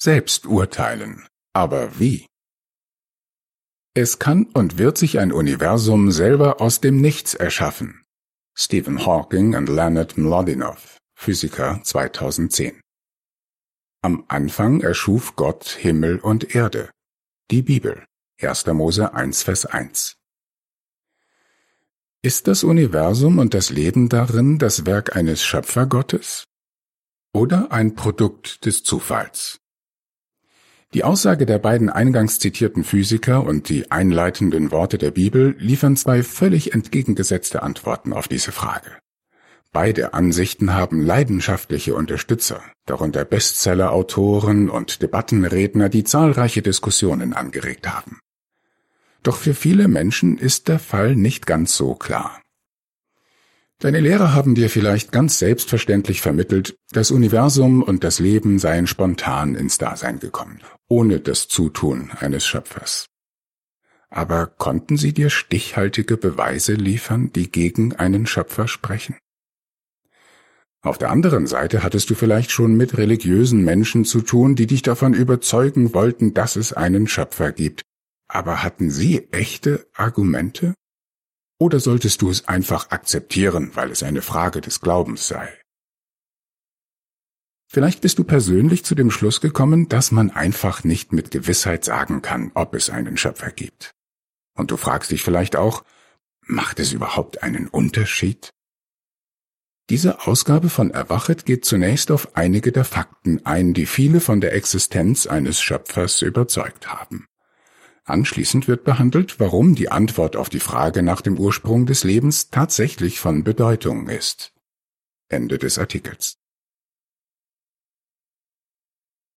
selbst urteilen. Aber wie? Es kann und wird sich ein Universum selber aus dem Nichts erschaffen. Stephen Hawking und Leonard Mlodinow, Physiker 2010. Am Anfang erschuf Gott Himmel und Erde. Die Bibel, 1. Mose 1, Vers 1. Ist das Universum und das Leben darin das Werk eines Schöpfergottes oder ein Produkt des Zufalls? Die Aussage der beiden eingangs zitierten Physiker und die einleitenden Worte der Bibel liefern zwei völlig entgegengesetzte Antworten auf diese Frage. Beide Ansichten haben leidenschaftliche Unterstützer, darunter Bestseller-Autoren und Debattenredner, die zahlreiche Diskussionen angeregt haben. Doch für viele Menschen ist der Fall nicht ganz so klar. Deine Lehrer haben dir vielleicht ganz selbstverständlich vermittelt, das Universum und das Leben seien spontan ins Dasein gekommen, ohne das Zutun eines Schöpfers. Aber konnten sie dir stichhaltige Beweise liefern, die gegen einen Schöpfer sprechen? Auf der anderen Seite hattest du vielleicht schon mit religiösen Menschen zu tun, die dich davon überzeugen wollten, dass es einen Schöpfer gibt. Aber hatten sie echte Argumente? Oder solltest du es einfach akzeptieren, weil es eine Frage des Glaubens sei? Vielleicht bist du persönlich zu dem Schluss gekommen, dass man einfach nicht mit Gewissheit sagen kann, ob es einen Schöpfer gibt. Und du fragst dich vielleicht auch, macht es überhaupt einen Unterschied? Diese Ausgabe von Erwachet geht zunächst auf einige der Fakten ein, die viele von der Existenz eines Schöpfers überzeugt haben. Anschließend wird behandelt, warum die Antwort auf die Frage nach dem Ursprung des Lebens tatsächlich von Bedeutung ist. Ende des Artikels.